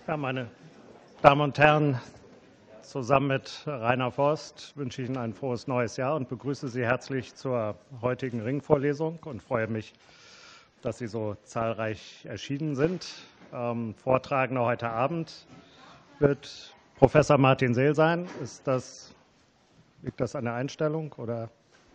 Ja, meine Damen und Herren, zusammen mit Rainer Forst wünsche ich Ihnen ein frohes neues Jahr und begrüße Sie herzlich zur heutigen Ringvorlesung und freue mich, dass Sie so zahlreich erschienen sind. Vortragender heute Abend wird Professor Martin Seel sein. Liegt das an der Einstellung oder?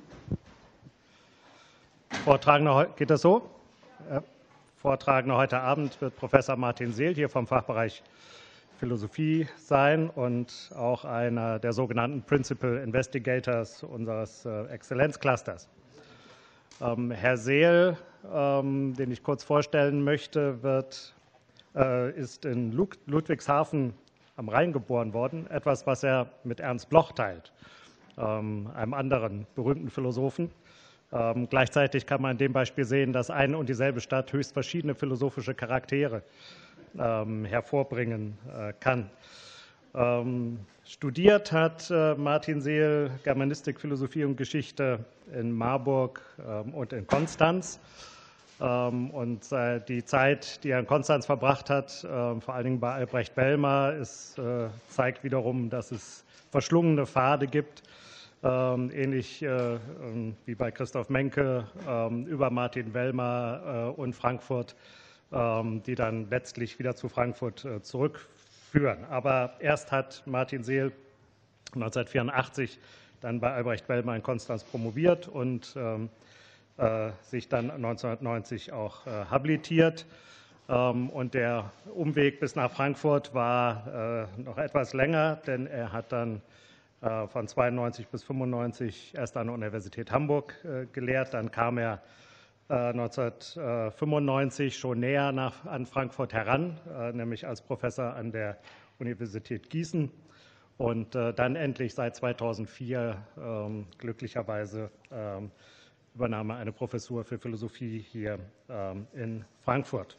Vortragender, geht das so? Vortragender heute Abend wird Professor Martin Seel hier vom Fachbereich Philosophie sein und auch einer der sogenannten Principal Investigators unseres Exzellenzclusters. Herr Seel, den ich kurz vorstellen möchte, ist in Ludwigshafen am Rhein geboren worden, etwas, was er mit Ernst Bloch teilt, einem anderen berühmten Philosophen. Gleichzeitig kann man in dem Beispiel sehen, dass eine und dieselbe Stadt höchst verschiedene philosophische Charaktere hervorbringen kann. Studiert hat Martin Seel Germanistik, Philosophie und Geschichte in Marburg und in Konstanz. Und die Zeit, die er in Konstanz verbracht hat, vor allen Dingen bei Albrecht Bellmer, zeigt wiederum, dass es verschlungene Pfade gibt, ähnlich wie bei Christoph Menke über Martin Bellmer und Frankfurt, die dann letztlich wieder zu Frankfurt zurückführen. Aber erst hat Martin Seel 1984 dann bei Albrecht Bellmer in Konstanz promoviert und sich dann 1990 auch habilitiert. Und der Umweg bis nach Frankfurt war noch etwas länger, denn er hat dann von 92 bis 95 erst an der Universität Hamburg gelehrt. Dann kam er 1995 schon näher an Frankfurt heran, nämlich als Professor an der Universität Gießen. Und dann endlich seit 2004 glücklicherweise übernahm er eine Professur für Philosophie hier in Frankfurt.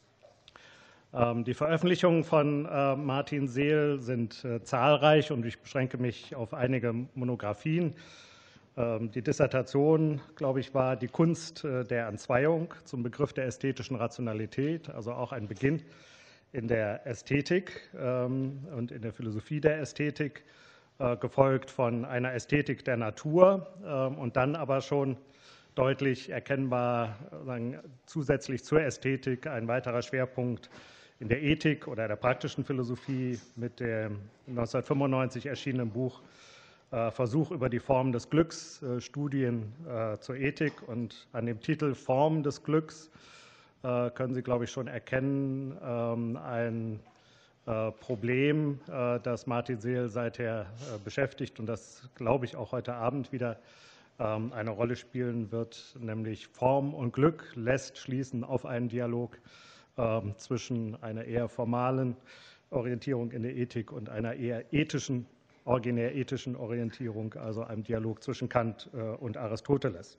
Die Veröffentlichungen von Martin Seel sind zahlreich und ich beschränke mich auf einige Monographien. Die Dissertation, glaube ich, war Die Kunst der Entzweiung zum Begriff der ästhetischen Rationalität, also auch ein Beginn in der Ästhetik und in der Philosophie der Ästhetik, gefolgt von einer Ästhetik der Natur und dann aber schon deutlich erkennbar zusätzlich zur Ästhetik ein weiterer Schwerpunkt in der Ethik oder der praktischen Philosophie mit dem 1995 erschienenen Buch Versuch über die Form des Glücks, Studien zur Ethik. Und an dem Titel Form des Glücks können Sie, glaube ich, schon erkennen, ein Problem, das Martin Seel seither beschäftigt und das, glaube ich, auch heute Abend wieder eine Rolle spielen wird, nämlich Form und Glück lässt schließen auf einen Dialog zwischen einer eher formalen Orientierung in der Ethik und einer eher originär ethischen Orientierung, also einem Dialog zwischen Kant und Aristoteles.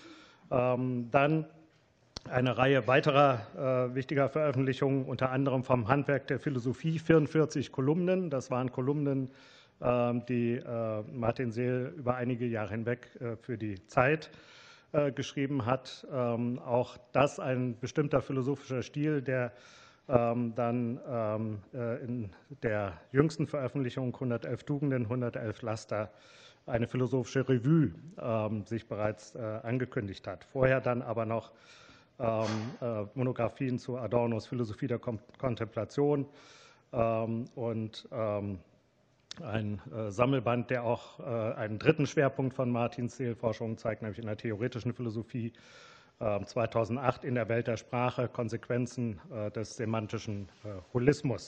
Dann eine Reihe weiterer wichtiger Veröffentlichungen, unter anderem vom Handwerk der Philosophie, 44 Kolumnen. Das waren Kolumnen, die Martin Seel über einige Jahre hinweg für die Zeit geschrieben hat. Auch das ein bestimmter philosophischer Stil, der dann in der jüngsten Veröffentlichung 111 Tugenden, 111 Laster eine philosophische Revue sich bereits angekündigt hat. Vorher dann aber noch Monographien zu Adornos Philosophie der Kontemplation und ein Sammelband, der auch einen dritten Schwerpunkt von Martin Seel Forschung zeigt, nämlich in der theoretischen Philosophie, 2008 in der Welt der Sprache, Konsequenzen des semantischen Holismus.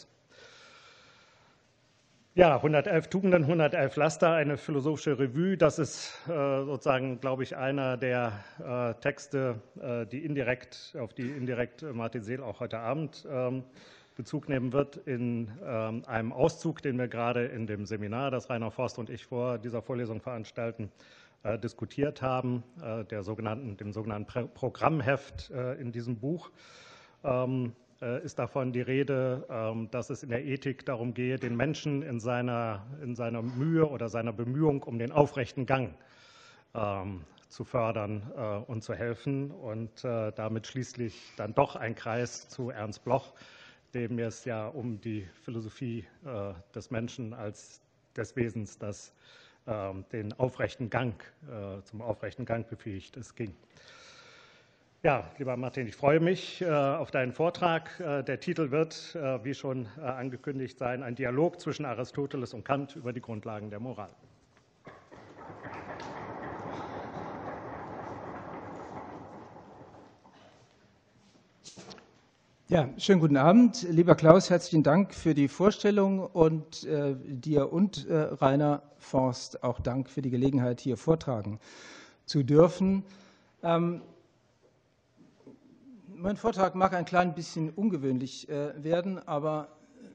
Ja, 111 Tugenden, 111 Laster, eine philosophische Revue, das ist sozusagen, glaube ich, einer der Texte, auf die indirekt Martin Seel auch heute Abend Bezug nehmen wird in einem Auszug, den wir gerade in dem Seminar, das Rainer Forst und ich vor dieser Vorlesung veranstalten, diskutiert haben, dem sogenannten Programmheft in diesem Buch. Ist davon die Rede, dass es in der Ethik darum gehe, den Menschen in seiner Mühe oder seiner Bemühung um den aufrechten Gang zu fördern und zu helfen und damit schließlich dann doch ein Kreis zu Ernst Bloch, dem mir es ja um die Philosophie des Menschen als des Wesens, das den aufrechten Gang, zum aufrechten Gang befähigt ist, ging. Ja, lieber Martin, ich freue mich auf deinen Vortrag. Der Titel wird, wie schon angekündigt, sein: Ein Dialog zwischen Aristoteles und Kant über die Grundlagen der Moral. Ja, schönen guten Abend. Lieber Klaus, herzlichen Dank für die Vorstellung und dir und Rainer Forst auch Dank für die Gelegenheit, hier vortragen zu dürfen. Mein Vortrag mag ein klein bisschen ungewöhnlich werden, aber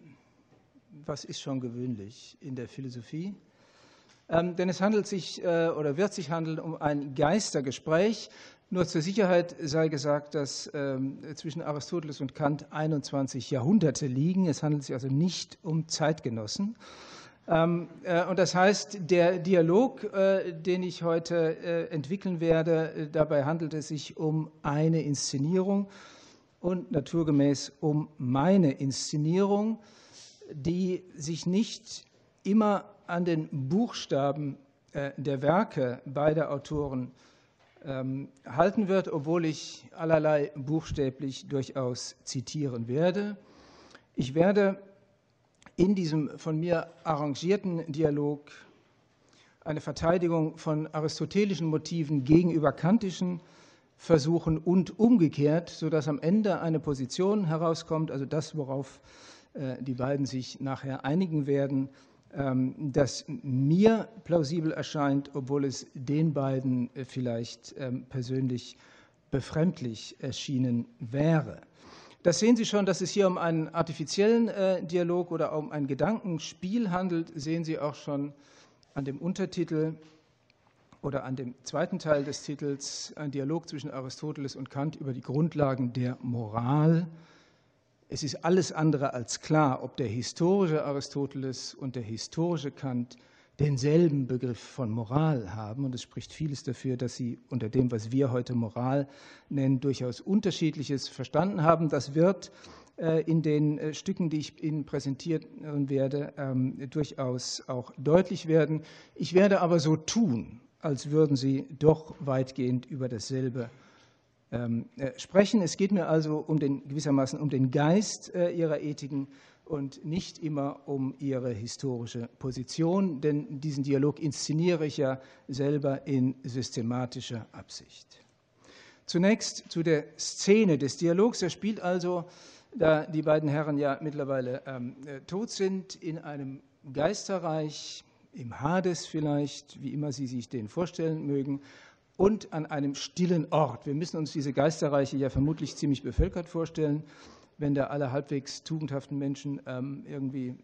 was ist schon gewöhnlich in der Philosophie? Denn es handelt sich oder wird sich handeln um ein Geistergespräch. Nur zur Sicherheit sei gesagt, dass zwischen Aristoteles und Kant 21 Jahrhunderte liegen. Es handelt sich also nicht um Zeitgenossen. Und das heißt, der Dialog, den ich heute entwickeln werde, dabei handelt es sich um eine Inszenierung und naturgemäß um meine Inszenierung, die sich nicht immer an den Buchstaben der Werke beider Autoren halten wird, obwohl ich allerlei buchstäblich durchaus zitieren werde. Ich werde in diesem von mir arrangierten Dialog eine Verteidigung von aristotelischen Motiven gegenüber kantischen versuchen und umgekehrt, sodass am Ende eine Position herauskommt, also das, worauf die beiden sich nachher einigen werden, das mir plausibel erscheint, obwohl es den beiden vielleicht persönlich befremdlich erschienen wäre. Das sehen Sie schon, dass es hier um einen artifiziellen Dialog oder um ein Gedankenspiel handelt, sehen Sie auch schon an dem Untertitel oder an dem zweiten Teil des Titels, ein Dialog zwischen Aristoteles und Kant über die Grundlagen der Moral. Es ist alles andere als klar, ob der historische Aristoteles und der historische Kant denselben Begriff von Moral haben. Und es spricht vieles dafür, dass sie unter dem, was wir heute Moral nennen, durchaus Unterschiedliches verstanden haben. Das wird in den Stücken, die ich Ihnen präsentieren werde, durchaus auch deutlich werden. Ich werde aber so tun, als würden Sie doch weitgehend über dasselbe sprechen. Es geht mir also gewissermaßen um den Geist ihrer Ethiken und nicht immer um ihre historische Position, denn diesen Dialog inszeniere ich ja selber in systematischer Absicht. Zunächst zu der Szene des Dialogs. Er spielt also, da die beiden Herren ja mittlerweile tot sind, in einem Geisterreich, im Hades vielleicht, wie immer Sie sich den vorstellen mögen, und an einem stillen Ort. Wir müssen uns diese Geisterreiche ja vermutlich ziemlich bevölkert vorstellen, wenn da alle halbwegs tugendhaften Menschen irgendwie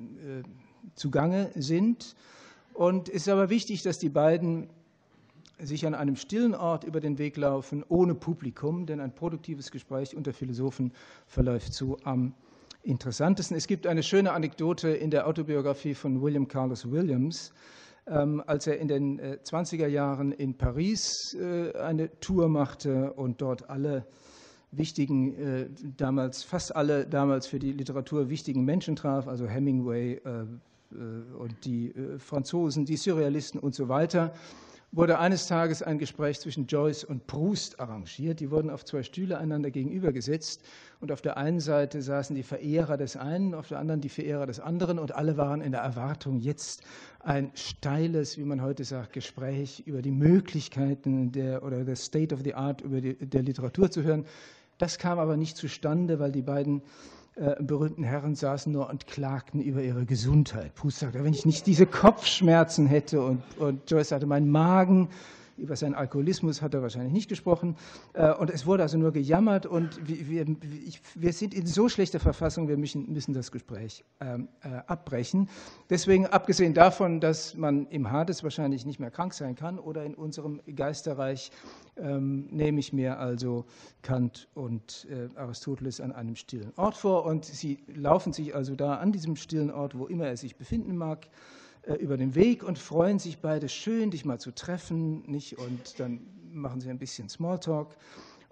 zugange sind. Und es ist aber wichtig, dass die beiden sich an einem stillen Ort über den Weg laufen, ohne Publikum, denn ein produktives Gespräch unter Philosophen verläuft so am interessantesten. Es gibt eine schöne Anekdote in der Autobiografie von William Carlos Williams, als er in den 20er Jahren in Paris eine Tour machte und dort alle wichtigen, fast alle damals für die Literatur wichtigen Menschen traf, also Hemingway und die Franzosen, die Surrealisten und so weiter, wurde eines Tages ein Gespräch zwischen Joyce und Proust arrangiert. Die wurden auf zwei Stühle einander gegenübergesetzt und auf der einen Seite saßen die Verehrer des einen, auf der anderen die Verehrer des anderen und alle waren in der Erwartung, jetzt ein steiles, wie man heute sagt, Gespräch über die Möglichkeiten oder der State of the Art der Literatur zu hören. Das kam aber nicht zustande, weil die beiden berühmten Herren saßen nur und klagten über ihre Gesundheit. Proust sagte, wenn ich nicht diese Kopfschmerzen hätte und Joyce sagte, mein Magen, über seinen Alkoholismus hat er wahrscheinlich nicht gesprochen und es wurde also nur gejammert und wir sind in so schlechter Verfassung, wir müssen das Gespräch abbrechen. Deswegen, abgesehen davon, dass man im Hades wahrscheinlich nicht mehr krank sein kann oder in unserem Geisterreich, nehme ich mir also Kant und Aristoteles an einem stillen Ort vor und sie laufen sich also da an diesem stillen Ort, wo immer er sich befinden mag, über den Weg und freuen sich beide schön, dich mal zu treffen, nicht? Und dann machen sie ein bisschen Smalltalk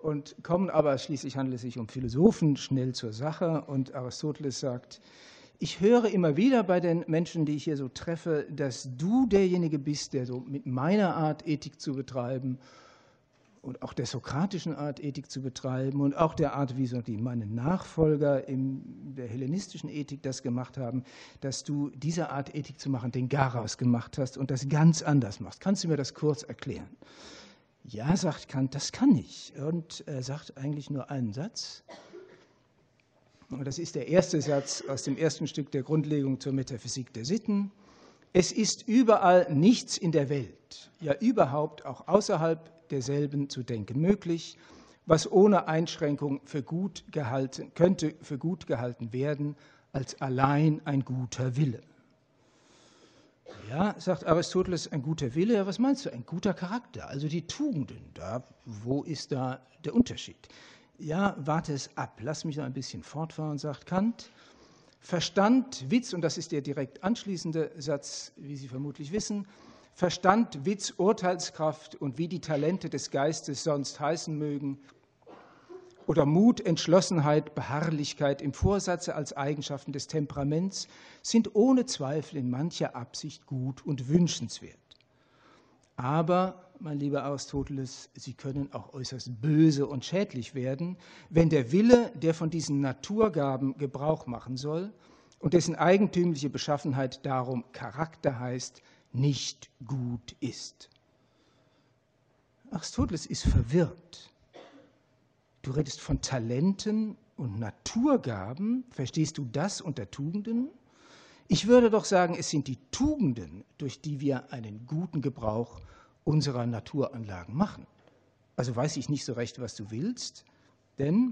und kommen aber, schließlich handelt es sich um Philosophen, schnell zur Sache. Und Aristoteles sagt, ich höre immer wieder bei den Menschen, die ich hier so treffe, dass du derjenige bist, der so mit meiner Art Ethik zu betreiben und auch der sokratischen Art Ethik zu betreiben und auch der Art, wie so meine Nachfolger in der hellenistischen Ethik das gemacht haben, dass du diese Art Ethik zu machen den Garaus gemacht hast und das ganz anders machst. Kannst du mir das kurz erklären? Ja, sagt Kant, das kann ich. Und er sagt eigentlich nur einen Satz. Und das ist der erste Satz aus dem ersten Stück der Grundlegung zur Metaphysik der Sitten. Es ist überall nichts in der Welt, ja überhaupt auch außerhalb derselben zu denken möglich, was ohne Einschränkung könnte für gut gehalten werden, als allein ein guter Wille. Ja, sagt Aristoteles, ein guter Wille, ja, was meinst du? Ein guter Charakter, also die Tugenden, wo ist da der Unterschied? Ja, warte es ab, lass mich noch ein bisschen fortfahren, sagt Kant. Verstand, Witz, und das ist der direkt anschließende Satz, wie Sie vermutlich wissen, Verstand, Witz, Urteilskraft und wie die Talente des Geistes sonst heißen mögen, oder Mut, Entschlossenheit, Beharrlichkeit im Vorsatze als Eigenschaften des Temperaments sind ohne Zweifel in mancher Absicht gut und wünschenswert. Aber, mein lieber Aristoteles, sie können auch äußerst böse und schädlich werden, wenn der Wille, der von diesen Naturgaben Gebrauch machen soll und dessen eigentümliche Beschaffenheit darum Charakter heißt, nicht gut ist. Aristoteles ist verwirrt. Du redest von Talenten und Naturgaben. Verstehst du das unter Tugenden? Ich würde doch sagen, es sind die Tugenden, durch die wir einen guten Gebrauch unserer Naturanlagen machen. Also weiß ich nicht so recht, was du willst, denn,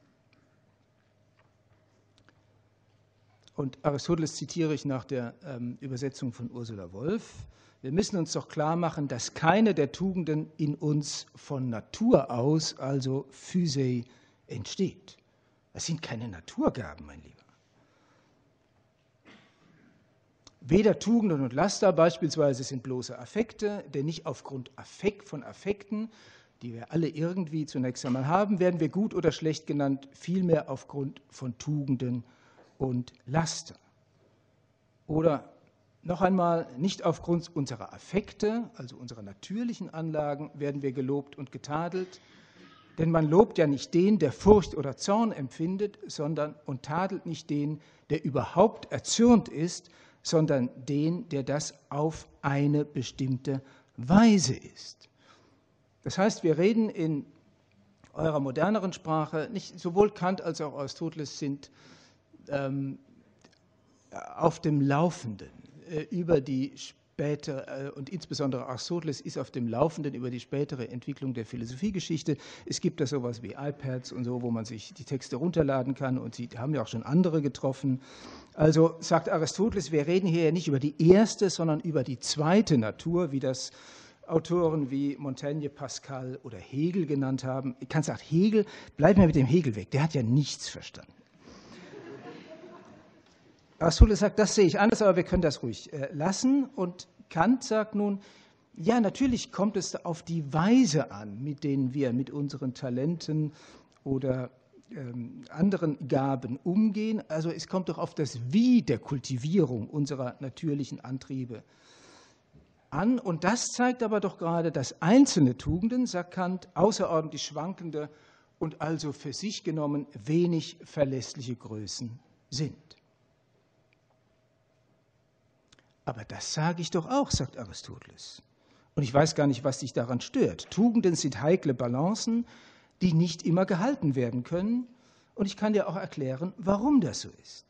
und Aristoteles zitiere ich nach der Übersetzung von Ursula Wolf, wir müssen uns doch klar machen, dass keine der Tugenden in uns von Natur aus, also Physei, entsteht. Das sind keine Naturgaben, mein Lieber. Weder Tugenden und Laster beispielsweise sind bloße Affekte, denn nicht aufgrund von Affekten, die wir alle irgendwie zunächst einmal haben, werden wir gut oder schlecht genannt, vielmehr aufgrund von Tugenden und Laster. Oder noch einmal, nicht aufgrund unserer Affekte, also unserer natürlichen Anlagen, werden wir gelobt und getadelt, denn man lobt ja nicht den, der Furcht oder Zorn empfindet, und tadelt nicht den, der überhaupt erzürnt ist, sondern den, der das auf eine bestimmte Weise ist. Das heißt, wir reden in eurer moderneren Sprache, nicht sowohl Kant als auch Aristoteles sind auf dem Laufenden über die spätere, und insbesondere Aristoteles ist auf dem Laufenden über die spätere Entwicklung der Philosophiegeschichte. Es gibt da sowas wie iPads und so, wo man sich die Texte runterladen kann, und sie haben ja auch schon andere getroffen. Also sagt Aristoteles, wir reden hier ja nicht über die erste, sondern über die zweite Natur, wie das Autoren wie Montaigne, Pascal oder Hegel genannt haben. Kant sagt, Hegel, bleib mir mit dem Hegel weg, der hat ja nichts verstanden. Aristoteles sagt, das sehe ich anders, aber wir können das ruhig lassen. Und Kant sagt nun, ja, natürlich kommt es auf die Weise an, mit denen wir mit unseren Talenten oder anderen Gaben umgehen. Also es kommt doch auf das Wie der Kultivierung unserer natürlichen Antriebe an. Und das zeigt aber doch gerade, dass einzelne Tugenden, sagt Kant, außerordentlich schwankende und also für sich genommen wenig verlässliche Größen sind. Aber das sage ich doch auch, sagt Aristoteles. Und ich weiß gar nicht, was dich daran stört. Tugenden sind heikle Balancen, die nicht immer gehalten werden können. Und ich kann dir auch erklären, warum das so ist.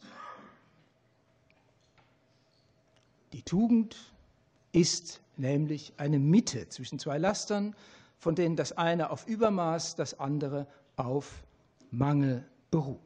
Die Tugend ist nämlich eine Mitte zwischen zwei Lastern, von denen das eine auf Übermaß, das andere auf Mangel beruht.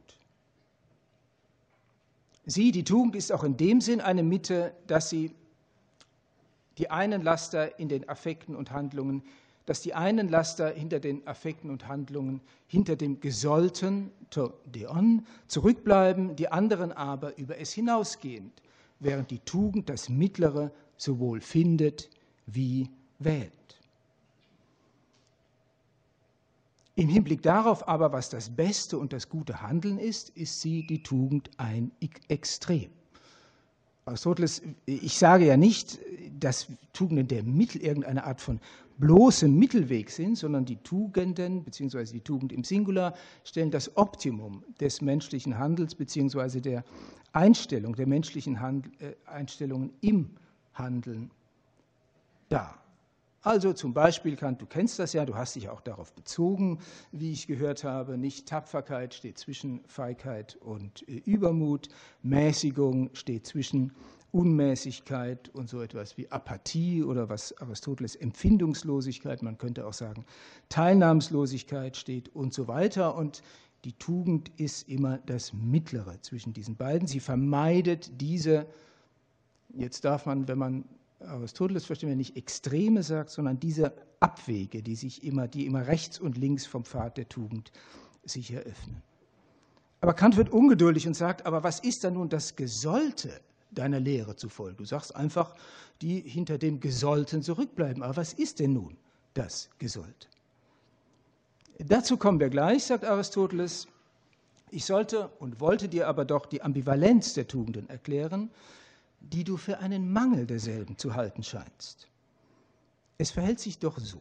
Die Tugend ist auch in dem Sinn eine Mitte, dass sie die einen Laster in den Affekten und Handlungen, dass die einen Laster hinter den Affekten und Handlungen, hinter dem Gesollten, to deon, zurückbleiben, die anderen aber über es hinausgehend, während die Tugend das Mittlere sowohl findet wie wählt. Im Hinblick darauf aber, was das beste und das gute Handeln ist sie die Tugend ein Extrem. Aristoteles, ich sage ja nicht, dass Tugenden der Mittel irgendeine Art von bloßem Mittelweg sind, sondern die Tugenden bzw. die Tugend im Singular stellen das Optimum des menschlichen Handels bzw. der Einstellung der menschlichen Einstellungen im Handeln dar. Also zum Beispiel, Kant, du kennst das ja, du hast dich auch darauf bezogen, wie ich gehört habe, nicht Tapferkeit steht zwischen Feigheit und Übermut, Mäßigung steht zwischen Unmäßigkeit und so etwas wie Apathie oder was Aristoteles Empfindungslosigkeit, man könnte auch sagen Teilnahmslosigkeit steht und so weiter. Und die Tugend ist immer das Mittlere zwischen diesen beiden. Sie vermeidet diese, jetzt darf man, wenn man Aristoteles verstehen wir nicht Extreme sagt, sondern diese Abwege, die immer rechts und links vom Pfad der Tugend sich eröffnen. Aber Kant wird ungeduldig und sagt, aber was ist dann nun das Gesollte deiner Lehre zufolge? Du sagst einfach, die hinter dem Gesollten zurückbleiben. Aber was ist denn nun das Gesollte? Dazu kommen wir gleich, sagt Aristoteles. Ich sollte und wollte dir aber doch die Ambivalenz der Tugenden erklären, die du für einen Mangel derselben zu halten scheinst. Es verhält sich doch so.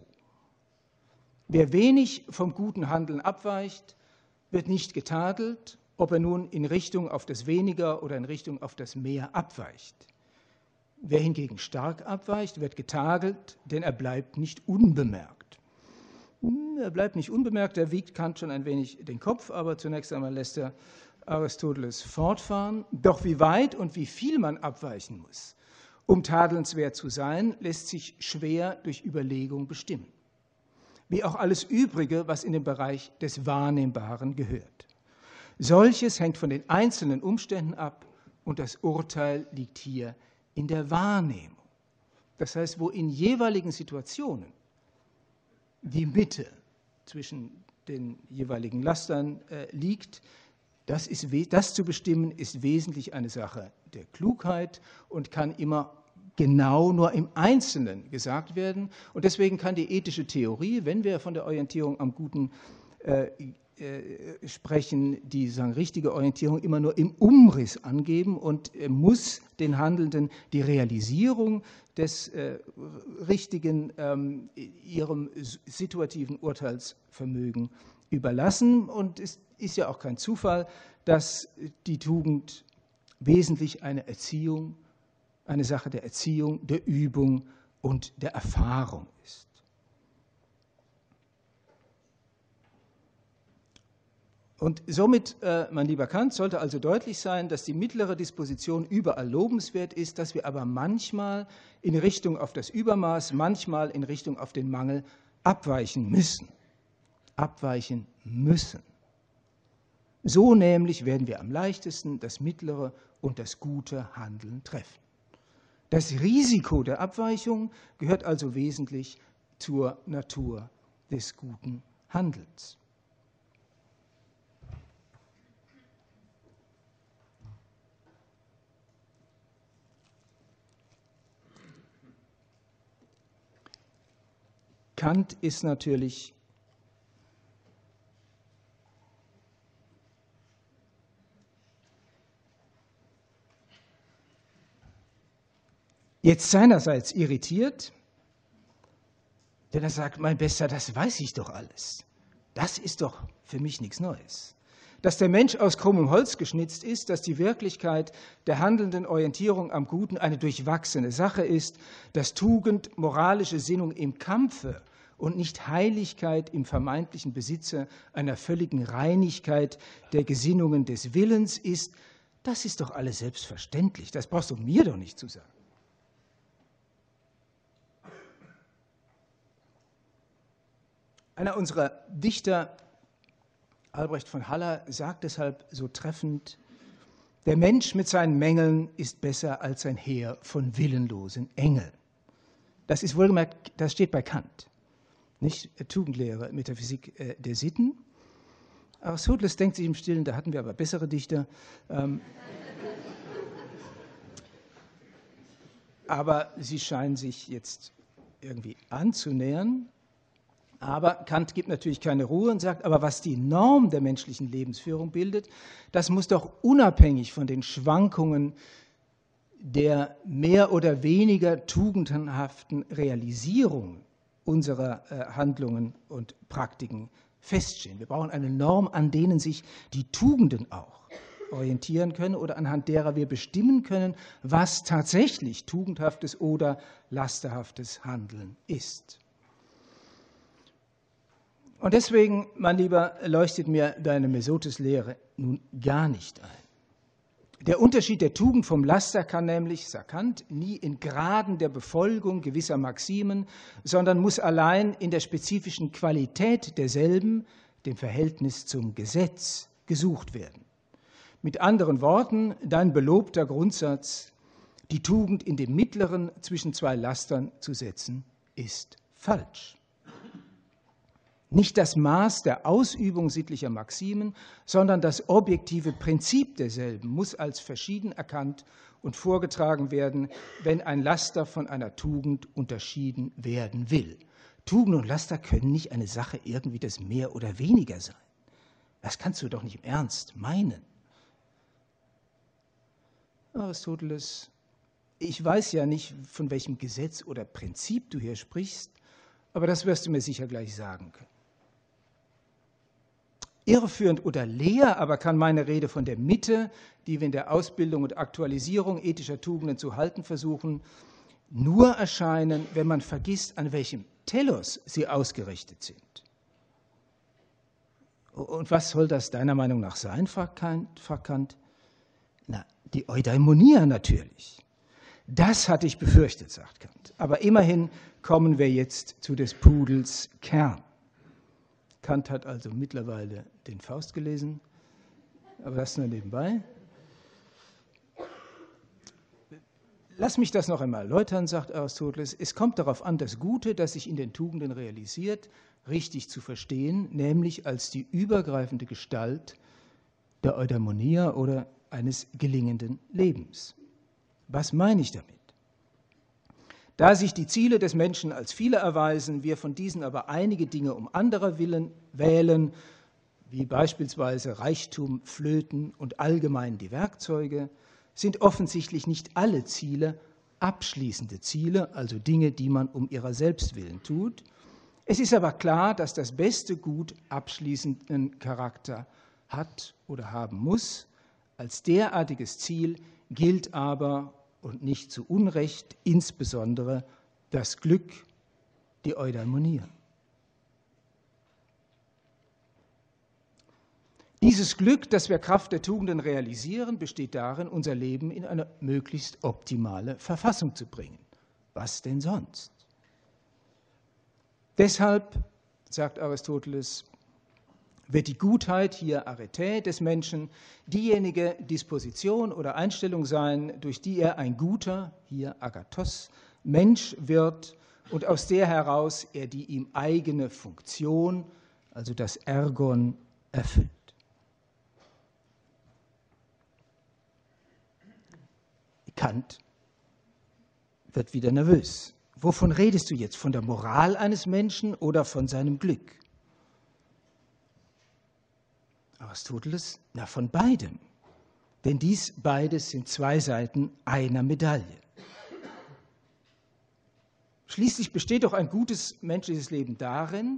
Wer wenig vom guten Handeln abweicht, wird nicht getadelt, ob er nun in Richtung auf das Weniger oder in Richtung auf das Mehr abweicht. Wer hingegen stark abweicht, wird getadelt, denn er bleibt nicht unbemerkt. Er bleibt nicht unbemerkt, er wiegt Kant schon ein wenig den Kopf, aber zunächst einmal lässt er Aristoteles fortfahren. Doch wie weit und wie viel man abweichen muss, um tadelnswert zu sein, lässt sich schwer durch Überlegung bestimmen. Wie auch alles Übrige, was in den Bereich des Wahrnehmbaren gehört. Solches hängt von den einzelnen Umständen ab und das Urteil liegt hier in der Wahrnehmung. Das heißt, wo in jeweiligen Situationen die Mitte zwischen den jeweiligen Lastern liegt, das zu bestimmen, ist wesentlich eine Sache der Klugheit und kann immer genau nur im Einzelnen gesagt werden. Und deswegen kann die ethische Theorie, wenn wir von der Orientierung am Guten sprechen, die richtige Orientierung immer nur im Umriss angeben und muss den Handelnden die Realisierung des Richtigen ihrem situativen Urteilsvermögen überlassen. Und es ist ja auch kein Zufall, dass die Tugend wesentlich eine Sache der Erziehung, der Übung und der Erfahrung ist. Und somit, mein lieber Kant, sollte also deutlich sein, dass die mittlere Disposition überall lobenswert ist, dass wir aber manchmal in Richtung auf das Übermaß, manchmal in Richtung auf den Mangel abweichen müssen. Abweichen müssen. So nämlich werden wir am leichtesten das mittlere und das gute Handeln treffen. Das Risiko der Abweichung gehört also wesentlich zur Natur des guten Handelns. Kant ist natürlich jetzt seinerseits irritiert, denn er sagt, mein Bester, das weiß ich doch alles. Das ist doch für mich nichts Neues. Dass der Mensch aus krummem Holz geschnitzt ist, dass die Wirklichkeit der handelnden Orientierung am Guten eine durchwachsene Sache ist, dass Tugend, moralische Sinnung im Kampfe und nicht Heiligkeit im vermeintlichen Besitze einer völligen Reinigkeit der Gesinnungen des Willens ist, das ist doch alles selbstverständlich. Das brauchst du mir doch nicht zu sagen. Einer unserer Dichter, Albrecht von Haller, sagt deshalb so treffend, der Mensch mit seinen Mängeln ist besser als ein Heer von willenlosen Engeln. Das ist wohlgemerkt, das steht bei Kant, nicht Tugendlehre, Metaphysik der Sitten. Aristoteles denkt sich im Stillen, da hatten wir aber bessere Dichter. Aber sie scheinen sich jetzt irgendwie anzunähern. Aber Kant gibt natürlich keine Ruhe und sagt, aber was die Norm der menschlichen Lebensführung bildet, das muss doch unabhängig von den Schwankungen der mehr oder weniger tugendhaften Realisierung unserer Handlungen und Praktiken feststehen. Wir brauchen eine Norm, an denen sich die Tugenden auch orientieren können oder anhand derer wir bestimmen können, was tatsächlich tugendhaftes oder lasterhaftes Handeln ist. Und deswegen, mein Lieber, leuchtet mir deine Mesotes-Lehre nun gar nicht ein. Der Unterschied der Tugend vom Laster kann nämlich, sagt Kant, nie in Graden der Befolgung gewisser Maximen, sondern muss allein in der spezifischen Qualität derselben, dem Verhältnis zum Gesetz, gesucht werden. Mit anderen Worten, dein belobter Grundsatz, die Tugend in dem Mittleren zwischen zwei Lastern zu setzen, ist falsch. Nicht das Maß der Ausübung sittlicher Maximen, sondern das objektive Prinzip derselben muss als verschieden erkannt und vorgetragen werden, wenn ein Laster von einer Tugend unterschieden werden will. Tugend und Laster können nicht eine Sache irgendwie des Mehr oder Weniger sein. Das kannst du doch nicht im Ernst meinen. Aristoteles, ich weiß ja nicht, von welchem Gesetz oder Prinzip du hier sprichst, aber das wirst du mir sicher gleich sagen können. Irreführend oder leer aber kann meine Rede von der Mitte, die wir in der Ausbildung und Aktualisierung ethischer Tugenden zu halten versuchen, nur erscheinen, wenn man vergisst, an welchem Telos sie ausgerichtet sind. Und was soll das deiner Meinung nach sein, fragt Kant? Na, die Eudaimonia natürlich. Das hatte ich befürchtet, sagt Kant. Aber immerhin kommen wir jetzt zu des Pudels Kern. Kant hat also mittlerweile den Faust gelesen, aber das nur nebenbei. Lass mich das noch einmal erläutern, sagt Aristoteles. Es kommt darauf an, das Gute, das sich in den Tugenden realisiert, richtig zu verstehen, nämlich als die übergreifende Gestalt der Eudaimonia oder eines gelingenden Lebens. Was meine ich damit? Da sich die Ziele des Menschen als viele erweisen, wir von diesen aber einige Dinge um anderer Willen wählen, wie beispielsweise Reichtum, Flöten und allgemein die Werkzeuge, sind offensichtlich nicht alle Ziele abschließende Ziele, also Dinge, die man um ihrer selbst willen tut. Es ist aber klar, dass das beste Gut abschließenden Charakter hat oder haben muss. Als derartiges Ziel gilt aber, und nicht zu Unrecht, insbesondere das Glück, die Eudaimonia. Dieses Glück, das wir Kraft der Tugenden realisieren, besteht darin, unser Leben in eine möglichst optimale Verfassung zu bringen. Was denn sonst? Deshalb, sagt Aristoteles, wird die Gutheit, hier Arete des Menschen, diejenige Disposition oder Einstellung sein, durch die er ein guter, hier Agathos, Mensch wird und aus der heraus er die ihm eigene Funktion, also das Ergon, erfüllt. Kant wird wieder nervös. Wovon redest du jetzt? Von der Moral eines Menschen oder von seinem Glück? Aristoteles, na von beidem. Denn dies beides sind zwei Seiten einer Medaille. Schließlich besteht doch ein gutes menschliches Leben darin,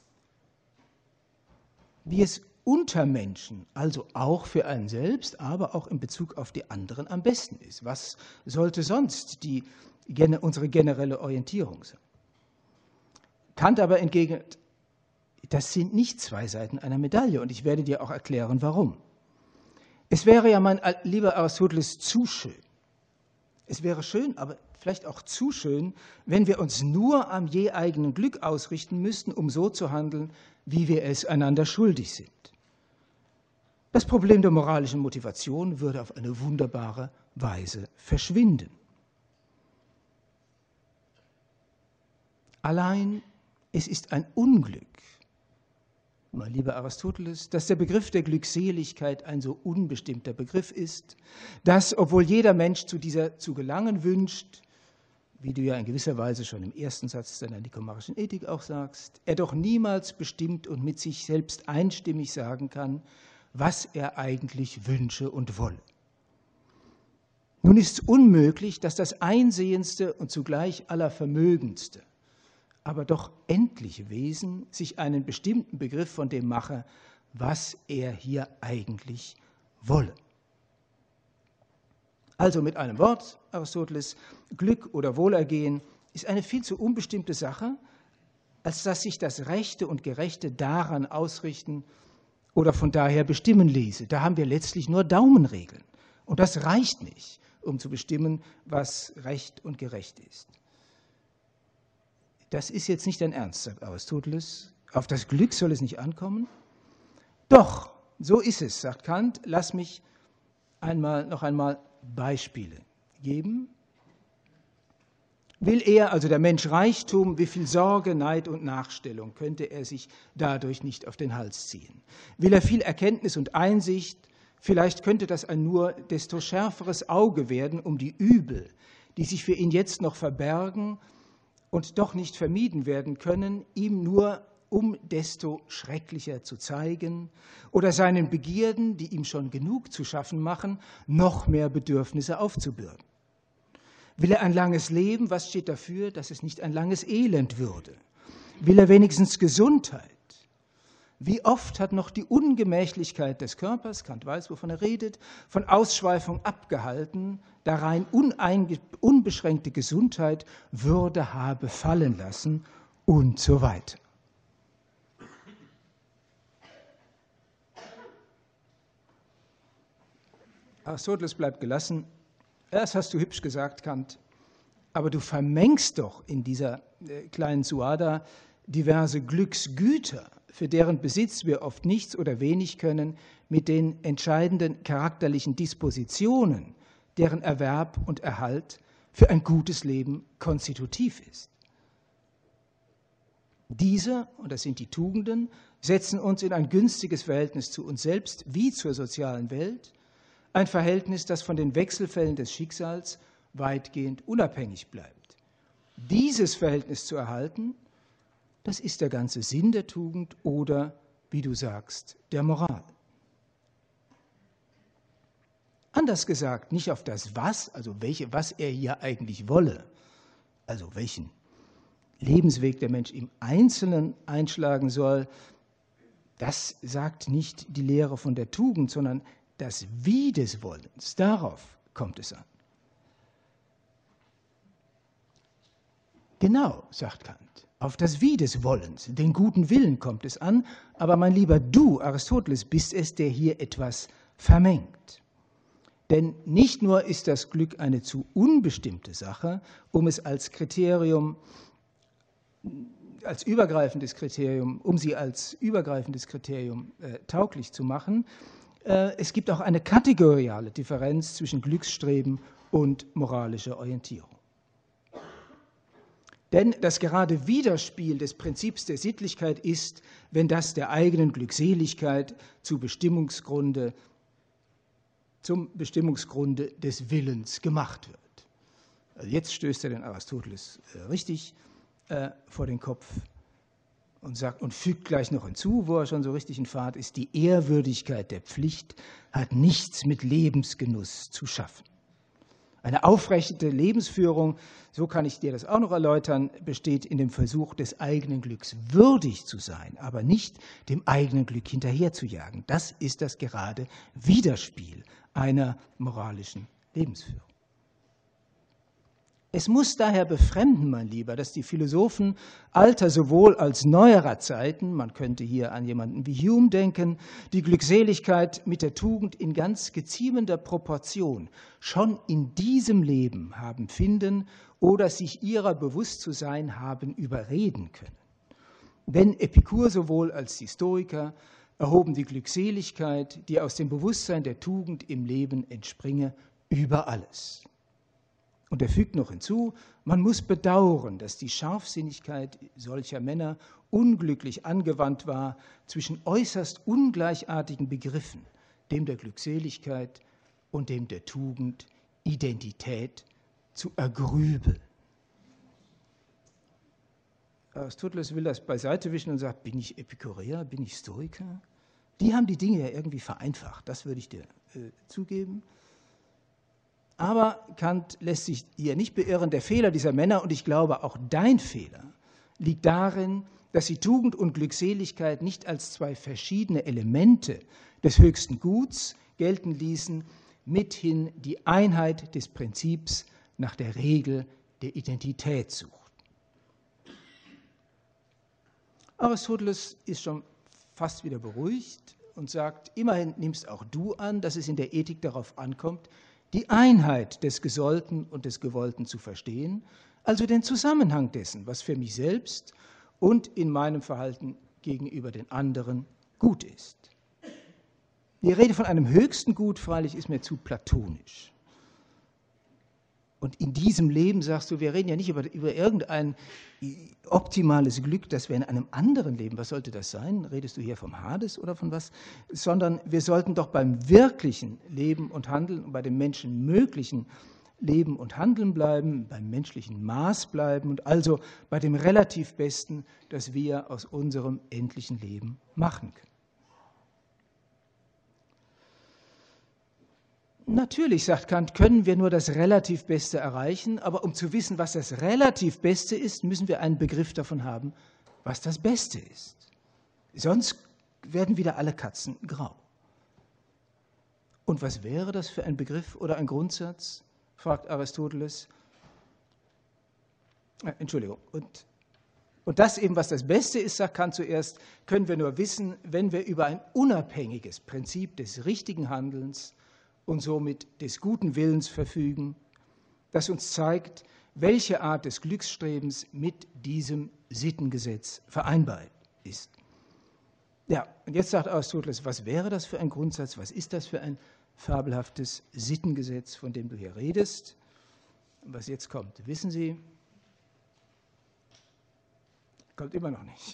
wie es unter Menschen, also auch für einen selbst, aber auch in Bezug auf die anderen am besten ist. Was sollte sonst unsere generelle Orientierung sein? Kant aber entgegnet, das sind nicht zwei Seiten einer Medaille und ich werde dir auch erklären, warum. Es wäre ja, mein lieber Aristoteles, zu schön. Es wäre schön, aber vielleicht auch zu schön, wenn wir uns nur am je eigenen Glück ausrichten müssten, um so zu handeln, wie wir es einander schuldig sind. Das Problem der moralischen Motivation würde auf eine wunderbare Weise verschwinden. Allein es ist ein Unglück, mein lieber Aristoteles, dass der Begriff der Glückseligkeit ein so unbestimmter Begriff ist, dass, obwohl jeder Mensch zu dieser zu gelangen wünscht, wie du ja in gewisser Weise schon im ersten Satz deiner nikomachischen Ethik auch sagst, er doch niemals bestimmt und mit sich selbst einstimmig sagen kann, was er eigentlich wünsche und wolle. Nun ist es unmöglich, dass das einsehendste und zugleich allervermögendste, aber doch endliche Wesen sich einen bestimmten Begriff von dem mache, was er hier eigentlich wolle. Also mit einem Wort, Aristoteles, Glück oder Wohlergehen ist eine viel zu unbestimmte Sache, als dass sich das Rechte und Gerechte daran ausrichten oder von daher bestimmen ließe. Da haben wir letztlich nur Daumenregeln. Und das reicht nicht, um zu bestimmen, was Recht und Gerecht ist. Das ist jetzt nicht dein Ernst, sagt Aristoteles. Auf das Glück soll es nicht ankommen? Doch, so ist es, sagt Kant. Lass mich noch einmal Beispiele geben. Will er, also der Mensch, Reichtum, wie viel Sorge, Neid und Nachstellung könnte er sich dadurch nicht auf den Hals ziehen? Will er viel Erkenntnis und Einsicht, vielleicht könnte das ein nur desto schärferes Auge werden, um die Übel, die sich für ihn jetzt noch verbergen und doch nicht vermieden werden können, ihm nur um desto schrecklicher zu zeigen oder seinen Begierden, die ihm schon genug zu schaffen machen, noch mehr Bedürfnisse aufzubürden. Will er ein langes Leben, was steht dafür, dass es nicht ein langes Elend würde? Will er wenigstens Gesundheit? Wie oft hat noch die Ungemächlichkeit des Körpers, Kant weiß, wovon er redet, von Ausschweifung abgehalten, da rein unbeschränkte Gesundheit Würde habe fallen lassen und so weiter. Aristoteles bleibt gelassen. Das hast du hübsch gesagt, Kant, aber du vermengst doch in dieser kleinen Suada diverse Glücksgüter, für deren Besitz wir oft nichts oder wenig können, mit den entscheidenden charakterlichen Dispositionen, deren Erwerb und Erhalt für ein gutes Leben konstitutiv ist. Diese, und das sind die Tugenden, setzen uns in ein günstiges Verhältnis zu uns selbst wie zur sozialen Welt, ein Verhältnis, das von den Wechselfällen des Schicksals weitgehend unabhängig bleibt. Dieses Verhältnis zu erhalten, das ist der ganze Sinn der Tugend oder, wie du sagst, der Moral. Anders gesagt, nicht auf das Was, also was er hier eigentlich wolle, also welchen Lebensweg der Mensch im Einzelnen einschlagen soll, das sagt nicht die Lehre von der Tugend, sondern das Wie des Wollens, darauf kommt es an. Genau, sagt Kant, auf das Wie des Wollens, den guten Willen kommt es an, aber mein lieber du, Aristoteles, bist es, der hier etwas vermengt. Denn nicht nur ist das Glück eine zu unbestimmte Sache, um es als Kriterium, als übergreifendes Kriterium, um sie als übergreifendes Kriterium tauglich zu machen, es gibt auch eine kategoriale Differenz zwischen Glücksstreben und moralischer Orientierung. Denn das gerade Widerspiel des Prinzips der Sittlichkeit ist, wenn das der eigenen Glückseligkeit zum Bestimmungsgrunde des Willens gemacht wird. Also jetzt stößt er den Aristoteles richtig vor den Kopf und fügt gleich noch hinzu, wo er schon so richtig in Fahrt ist, die Ehrwürdigkeit der Pflicht hat nichts mit Lebensgenuss zu schaffen. Eine aufrechte Lebensführung, so kann ich dir das auch noch erläutern, besteht in dem Versuch, des eigenen Glücks würdig zu sein, aber nicht dem eigenen Glück hinterherzujagen. Das ist das gerade Widerspiel einer moralischen Lebensführung. Es muss daher befremden, mein Lieber, dass die Philosophen alter sowohl als neuerer Zeiten, man könnte hier an jemanden wie Hume denken, die Glückseligkeit mit der Tugend in ganz geziemender Proportion schon in diesem Leben haben finden oder sich ihrer bewusst zu sein haben überreden können. Denn Epikur sowohl als die Stoiker erhoben die Glückseligkeit, die aus dem Bewusstsein der Tugend im Leben entspringe, über alles. Und er fügt noch hinzu, man muss bedauern, dass die Scharfsinnigkeit solcher Männer unglücklich angewandt war zwischen äußerst ungleichartigen Begriffen, dem der Glückseligkeit und dem der Tugend, Identität zu ergrübeln. Aristoteles will das beiseite wischen und sagt, bin ich Epikureer, bin ich Stoiker? Die haben die Dinge ja irgendwie vereinfacht, das würde ich dir zugeben. Aber Kant lässt sich hier nicht beirren. Der Fehler dieser Männer, und ich glaube auch dein Fehler, liegt darin, dass sie Tugend und Glückseligkeit nicht als zwei verschiedene Elemente des höchsten Guts gelten ließen, mithin die Einheit des Prinzips nach der Regel der Identität suchten. Aristoteles ist schon fast wieder beruhigt und sagt, immerhin nimmst auch du an, dass es in der Ethik darauf ankommt, die Einheit des Gesollten und des Gewollten zu verstehen, also den Zusammenhang dessen, was für mich selbst und in meinem Verhalten gegenüber den anderen gut ist. Die Rede von einem höchsten Gut, freilich, ist mir zu platonisch. Und in diesem Leben, sagst du, wir reden ja nicht über irgendein optimales Glück, das wir in einem anderen Leben, was sollte das sein? Redest du hier vom Hades oder von was? Sondern wir sollten doch beim wirklichen Leben und Handeln und bei dem menschenmöglichen Leben und Handeln bleiben, beim menschlichen Maß bleiben und also bei dem relativ Besten, das wir aus unserem endlichen Leben machen können. Natürlich, sagt Kant, können wir nur das relativ Beste erreichen, aber um zu wissen, was das relativ Beste ist, müssen wir einen Begriff davon haben, was das Beste ist. Sonst werden wieder alle Katzen grau. Und was wäre das für ein Begriff oder ein Grundsatz, fragt Aristoteles. Entschuldigung. Und das eben, was das Beste ist, sagt Kant zuerst, können wir nur wissen, wenn wir über ein unabhängiges Prinzip des richtigen Handelns und somit des guten Willens verfügen, das uns zeigt, welche Art des Glücksstrebens mit diesem Sittengesetz vereinbar ist. Ja, und jetzt sagt Aristoteles, was wäre das für ein Grundsatz, was ist das für ein fabelhaftes Sittengesetz, von dem du hier redest? Und was jetzt kommt, wissen Sie? Kommt immer noch nicht.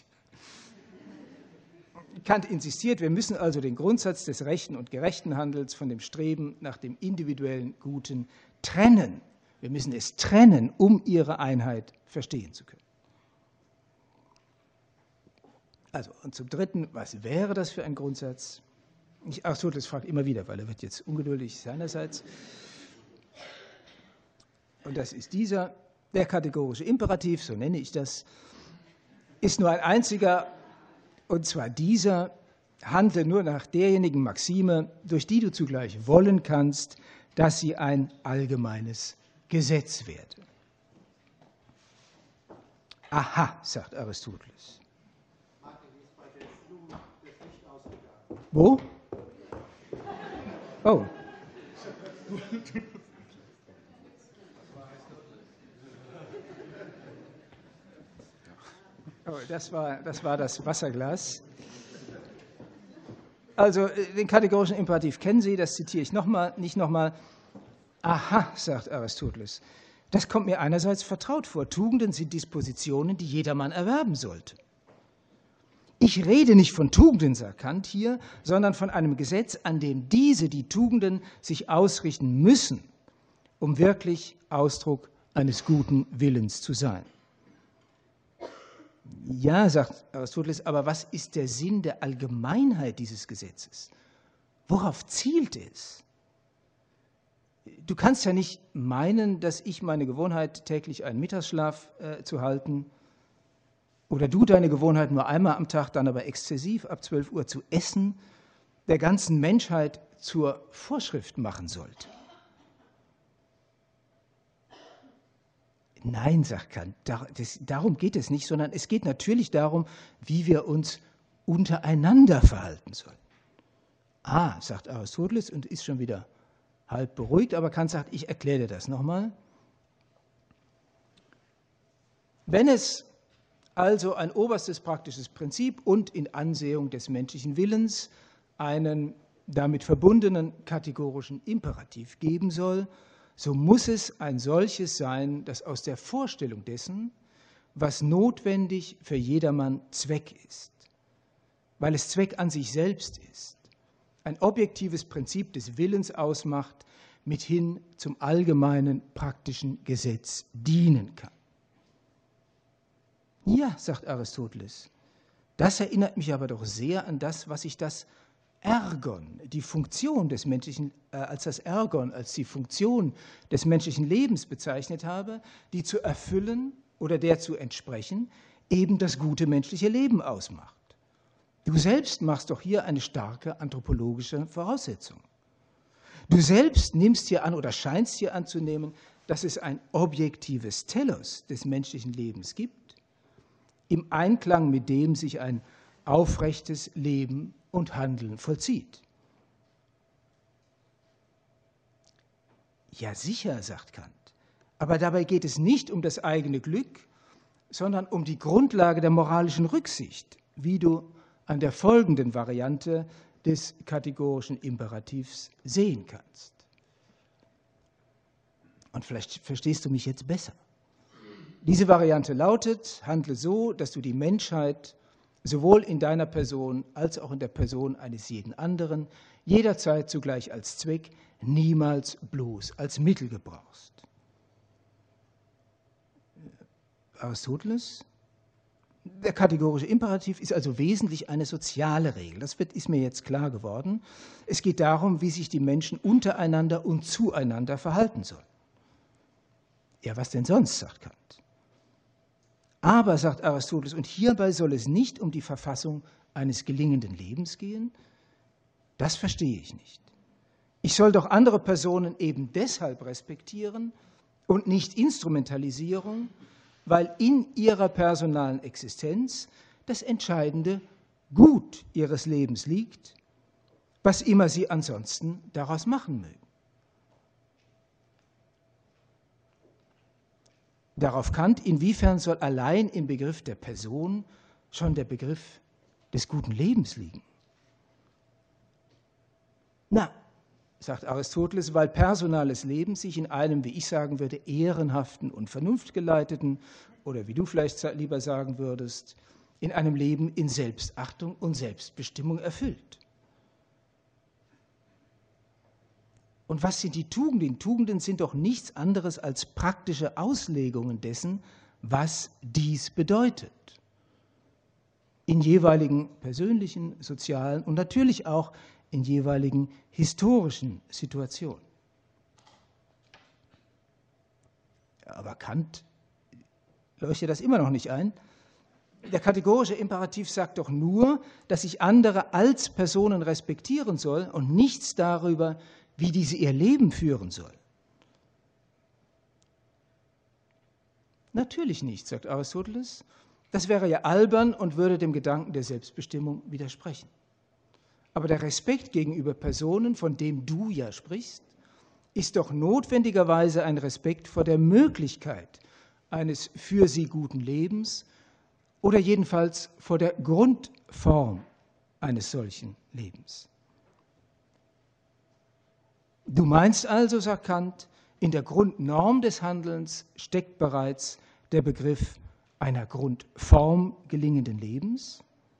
Kant insistiert, wir müssen also den Grundsatz des rechten und gerechten Handels von dem Streben nach dem individuellen Guten trennen. Wir müssen es trennen, um ihre Einheit verstehen zu können. Also, und zum Dritten, was wäre das für ein Grundsatz? Aristoteles fragt immer wieder, weil er wird jetzt ungeduldig seinerseits. Und das ist dieser, der kategorische Imperativ, so nenne ich das, ist nur ein einziger. Und zwar dieser, handle nur nach derjenigen Maxime, durch die du zugleich wollen kannst, dass sie ein allgemeines Gesetz werde. Aha, sagt Aristoteles. Wo? Oh. Oh, das war das Wasserglas. Also den kategorischen Imperativ kennen Sie, das zitiere ich nicht nochmal. Aha, sagt Aristoteles, das kommt mir einerseits vertraut vor. Tugenden sind Dispositionen, die jedermann erwerben sollte. Ich rede nicht von Tugenden, sagt Kant hier, sondern von einem Gesetz, an dem die Tugenden sich ausrichten müssen, um wirklich Ausdruck eines guten Willens zu sein. Ja, sagt Aristoteles, aber was ist der Sinn der Allgemeinheit dieses Gesetzes? Worauf zielt es? Du kannst ja nicht meinen, dass ich meine Gewohnheit, täglich einen Mittagsschlaf zu halten, oder du deine Gewohnheit nur einmal am Tag, dann aber exzessiv ab 12 Uhr zu essen, der ganzen Menschheit zur Vorschrift machen sollte. Nein, sagt Kant, darum geht es nicht, sondern es geht natürlich darum, wie wir uns untereinander verhalten sollen. Ah, sagt Aristoteles und ist schon wieder halb beruhigt, aber Kant sagt, ich erkläre dir das nochmal. Wenn es also ein oberstes praktisches Prinzip und in Ansehung des menschlichen Willens einen damit verbundenen kategorischen Imperativ geben soll, so muss es ein solches sein, das aus der Vorstellung dessen, was notwendig für jedermann Zweck ist, weil es Zweck an sich selbst ist, ein objektives Prinzip des Willens ausmacht, mithin zum allgemeinen praktischen Gesetz dienen kann. Ja, sagt Aristoteles, das erinnert mich aber doch sehr an das, was ich das Ergon, die Funktion des menschlichen, als die Funktion des menschlichen Lebens bezeichnet habe, die zu erfüllen oder der zu entsprechen, eben das gute menschliche Leben ausmacht. Du selbst machst doch hier eine starke anthropologische Voraussetzung. Du selbst nimmst hier an oder scheinst hier anzunehmen, dass es ein objektives Telos des menschlichen Lebens gibt, im Einklang mit dem sich ein aufrechtes Leben und Handeln vollzieht. Ja sicher, sagt Kant, aber dabei geht es nicht um das eigene Glück, sondern um die Grundlage der moralischen Rücksicht, wie du an der folgenden Variante des kategorischen Imperativs sehen kannst. Und vielleicht verstehst du mich jetzt besser. Diese Variante lautet, handle so, dass du die Menschheit sowohl in deiner Person als auch in der Person eines jeden anderen jederzeit zugleich als Zweck, niemals bloß als Mittel gebrauchst. Aristoteles? Der kategorische Imperativ ist also wesentlich eine soziale Regel. Das ist mir jetzt klar geworden. Es geht darum, wie sich die Menschen untereinander und zueinander verhalten sollen. Ja, was denn sonst, sagt Kant. Aber, sagt Aristoteles, und hierbei soll es nicht um die Verfassung eines gelingenden Lebens gehen? Das verstehe ich nicht. Ich soll doch andere Personen eben deshalb respektieren und nicht instrumentalisieren, weil in ihrer personalen Existenz das entscheidende Gut ihres Lebens liegt, was immer sie ansonsten daraus machen mögen. Darauf Kant, inwiefern soll allein im Begriff der Person schon der Begriff des guten Lebens liegen? Na, sagt Aristoteles, weil personales Leben sich in einem, wie ich sagen würde, ehrenhaften und vernunftgeleiteten, oder wie du vielleicht lieber sagen würdest, in einem Leben in Selbstachtung und Selbstbestimmung erfüllt. Und was sind die Tugenden? Tugenden sind doch nichts anderes als praktische Auslegungen dessen, was dies bedeutet. In jeweiligen persönlichen, sozialen und natürlich auch in jeweiligen historischen Situationen. Aber Kant leuchtet das immer noch nicht ein. Der kategorische Imperativ sagt doch nur, dass ich andere als Personen respektieren soll und nichts darüber, wie diese ihr Leben führen soll. Natürlich nicht, sagt Aristoteles. Das wäre ja albern und würde dem Gedanken der Selbstbestimmung widersprechen. Aber der Respekt gegenüber Personen, von dem du ja sprichst, ist doch notwendigerweise ein Respekt vor der Möglichkeit eines für sie guten Lebens oder jedenfalls vor der Grundform eines solchen Lebens. Du meinst also, sagt Kant, in der Grundnorm des Handelns steckt bereits der Begriff einer Grundform gelingenden Lebens?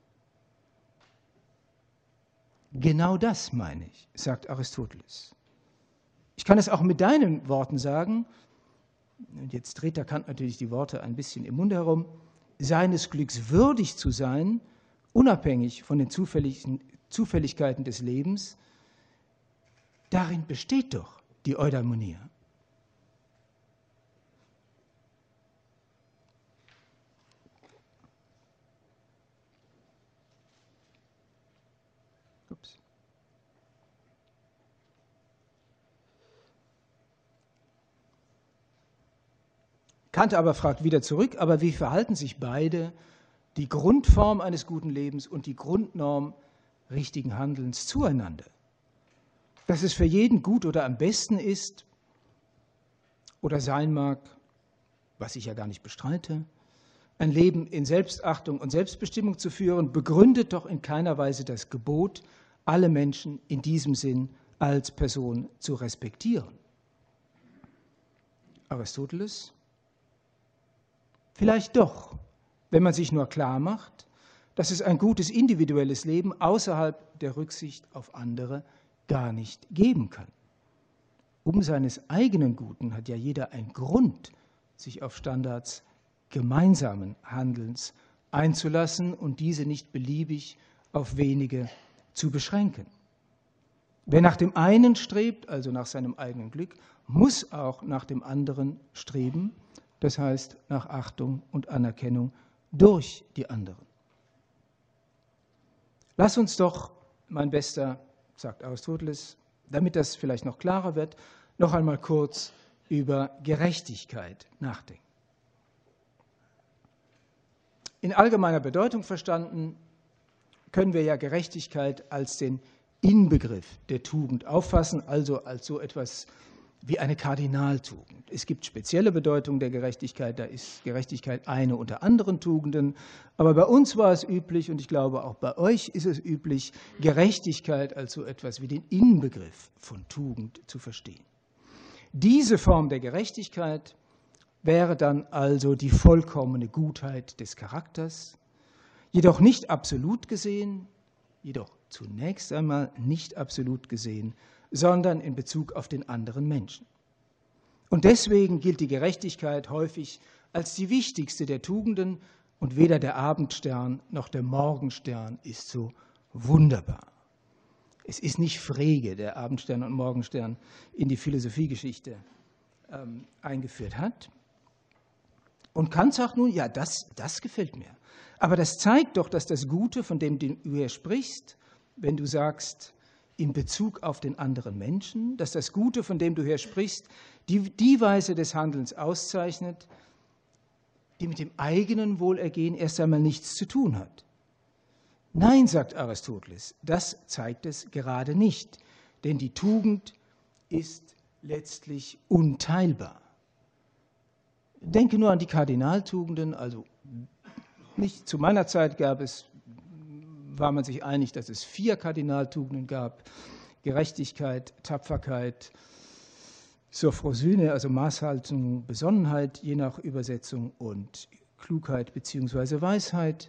Genau das meine ich, sagt Aristoteles. Ich kann es auch mit deinen Worten sagen, und jetzt dreht der Kant natürlich die Worte ein bisschen im Mund herum, seines Glücks würdig zu sein, unabhängig von den Zufälligkeiten des Lebens, darin besteht doch die Eudaimonia. Ups. Kant aber fragt wieder zurück, aber wie verhalten sich beide, die Grundform eines guten Lebens und die Grundnorm richtigen Handelns zueinander? Dass es für jeden gut oder am besten ist oder sein mag, was ich ja gar nicht bestreite, ein Leben in Selbstachtung und Selbstbestimmung zu führen, begründet doch in keiner Weise das Gebot, alle Menschen in diesem Sinn als Person zu respektieren. Aristoteles? Vielleicht doch, wenn man sich nur klar macht, dass es ein gutes individuelles Leben außerhalb der Rücksicht auf andere gar nicht geben kann. Um seines eigenen Guten hat ja jeder einen Grund, sich auf Standards gemeinsamen Handelns einzulassen und diese nicht beliebig auf wenige zu beschränken. Wer nach dem einen strebt, also nach seinem eigenen Glück, muss auch nach dem anderen streben, das heißt nach Achtung und Anerkennung durch die anderen. Lass uns doch, mein Bester, sagt Aristoteles, damit das vielleicht noch klarer wird, noch einmal kurz über Gerechtigkeit nachdenken. In allgemeiner Bedeutung verstanden können wir ja Gerechtigkeit als den Inbegriff der Tugend auffassen, also als so etwas wie eine Kardinaltugend. Es gibt spezielle Bedeutungen der Gerechtigkeit, da ist Gerechtigkeit eine unter anderen Tugenden, aber bei uns war es üblich und ich glaube auch bei euch ist es üblich, Gerechtigkeit als so etwas wie den Inbegriff von Tugend zu verstehen. Diese Form der Gerechtigkeit wäre dann also die vollkommene Gutheit des Charakters, jedoch nicht absolut gesehen, jedoch zunächst einmal nicht absolut gesehen, sondern in Bezug auf den anderen Menschen. Und deswegen gilt die Gerechtigkeit häufig als die wichtigste der Tugenden und weder der Abendstern noch der Morgenstern ist so wunderbar. Es ist nicht Frege, der Abendstern und Morgenstern in die Philosophiegeschichte eingeführt hat. Und Kant sagt nun, ja, das gefällt mir. Aber das zeigt doch, dass das Gute, von dem du hier sprichst, wenn du sagst, in Bezug auf den anderen Menschen, dass das Gute, von dem du hier sprichst, die Weise des Handelns auszeichnet, die mit dem eigenen Wohlergehen erst einmal nichts zu tun hat. Nein, sagt Aristoteles, das zeigt es gerade nicht, denn die Tugend ist letztlich unteilbar. Denke nur an die Kardinaltugenden, also nicht zu meiner Zeit war man sich einig, dass es 4 Kardinaltugenden gab: Gerechtigkeit, Tapferkeit, Sophrosyne, also Maßhaltung, Besonnenheit, je nach Übersetzung, und Klugheit bzw. Weisheit.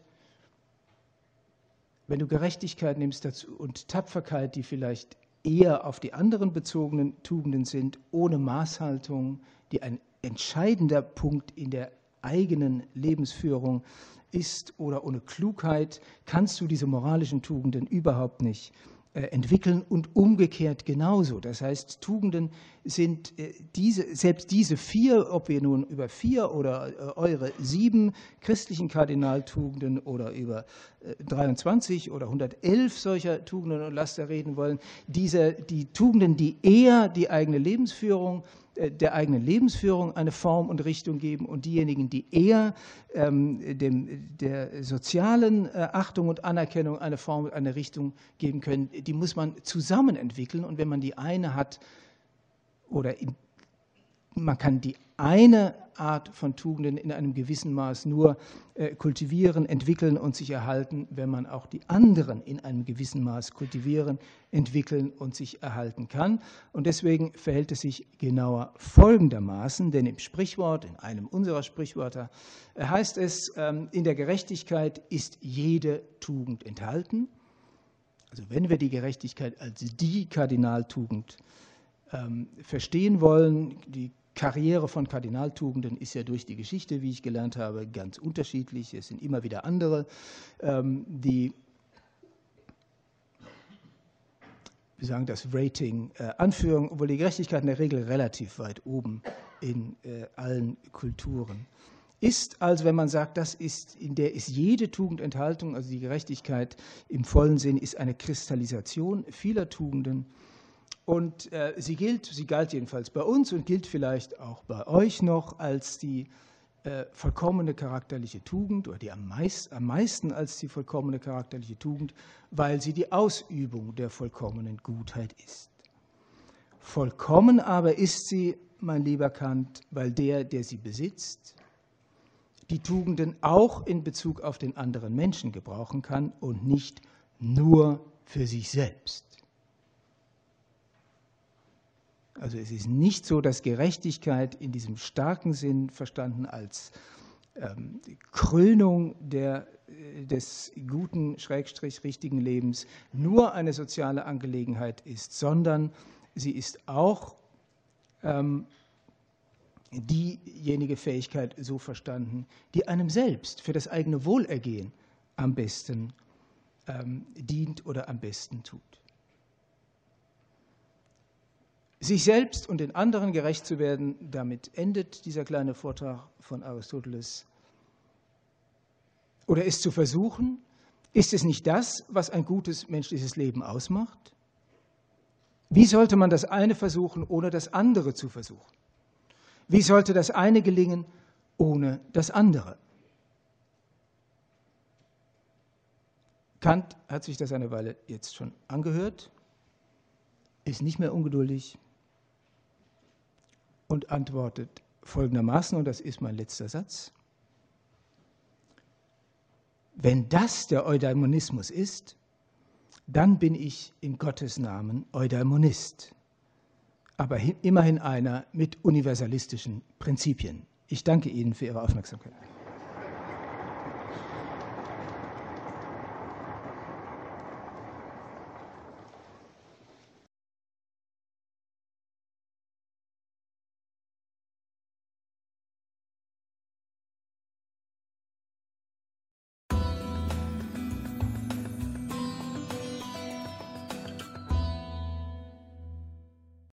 Wenn du Gerechtigkeit nimmst dazu und Tapferkeit, die vielleicht eher auf die anderen bezogenen Tugenden sind, ohne Maßhaltung, die ein entscheidender Punkt in der eigenen Lebensführung ist, oder ohne Klugheit, kannst du diese moralischen Tugenden überhaupt nicht entwickeln und umgekehrt genauso. Das heißt, Tugenden sind selbst diese 4, ob wir nun über 4 oder eure 7 christlichen Kardinaltugenden oder über 23 oder 111 solcher Tugenden und Laster reden wollen, die Tugenden, die eher die eigene Lebensführung, der eigenen Lebensführung eine Form und Richtung geben, und diejenigen, die eher der sozialen Achtung und Anerkennung eine Form und eine Richtung geben können, die muss man zusammen entwickeln. Und wenn man die eine hat, man kann die eine Art von Tugenden in einem gewissen Maß nur kultivieren, entwickeln und sich erhalten, wenn man auch die anderen in einem gewissen Maß kultivieren, entwickeln und sich erhalten kann. Und deswegen verhält es sich genauer folgendermaßen, denn im Sprichwort, in einem unserer Sprichwörter, heißt es, in der Gerechtigkeit ist jede Tugend enthalten. Also wenn wir die Gerechtigkeit als die Kardinaltugend verstehen wollen, die Karriere von Kardinaltugenden ist ja durch die Geschichte, wie ich gelernt habe, ganz unterschiedlich. Es sind immer wieder andere, die, wir sagen das Rating, anführen, obwohl die Gerechtigkeit in der Regel relativ weit oben in allen Kulturen ist. Also wenn man sagt, in der ist jede Tugend enthalten, also die Gerechtigkeit im vollen Sinn ist eine Kristallisation vieler Tugenden. Und sie galt jedenfalls bei uns und gilt vielleicht auch bei euch noch als die vollkommene charakterliche Tugend, oder die am meisten als die vollkommene charakterliche Tugend, weil sie die Ausübung der vollkommenen Gutheit ist. Vollkommen aber ist sie, mein lieber Kant, weil der sie besitzt, die Tugenden auch in Bezug auf den anderen Menschen gebrauchen kann und nicht nur für sich selbst. Also es ist nicht so, dass Gerechtigkeit in diesem starken Sinn verstanden als Krönung des guten, richtigen Lebens nur eine soziale Angelegenheit ist, sondern sie ist auch diejenige Fähigkeit so verstanden, die einem selbst für das eigene Wohlergehen am besten dient oder am besten tut. Sich selbst und den anderen gerecht zu werden, damit endet dieser kleine Vortrag von Aristoteles. Oder es zu versuchen, ist es nicht das, was ein gutes menschliches Leben ausmacht? Wie sollte man das eine versuchen, ohne das andere zu versuchen? Wie sollte das eine gelingen, ohne das andere? Kant hat sich das eine Weile jetzt schon angehört, ist nicht mehr ungeduldig und antwortet folgendermaßen, und das ist mein letzter Satz: Wenn das der Eudaimonismus ist, dann bin ich in Gottes Namen Eudaimonist, aber immerhin einer mit universalistischen Prinzipien. Ich danke Ihnen für Ihre Aufmerksamkeit.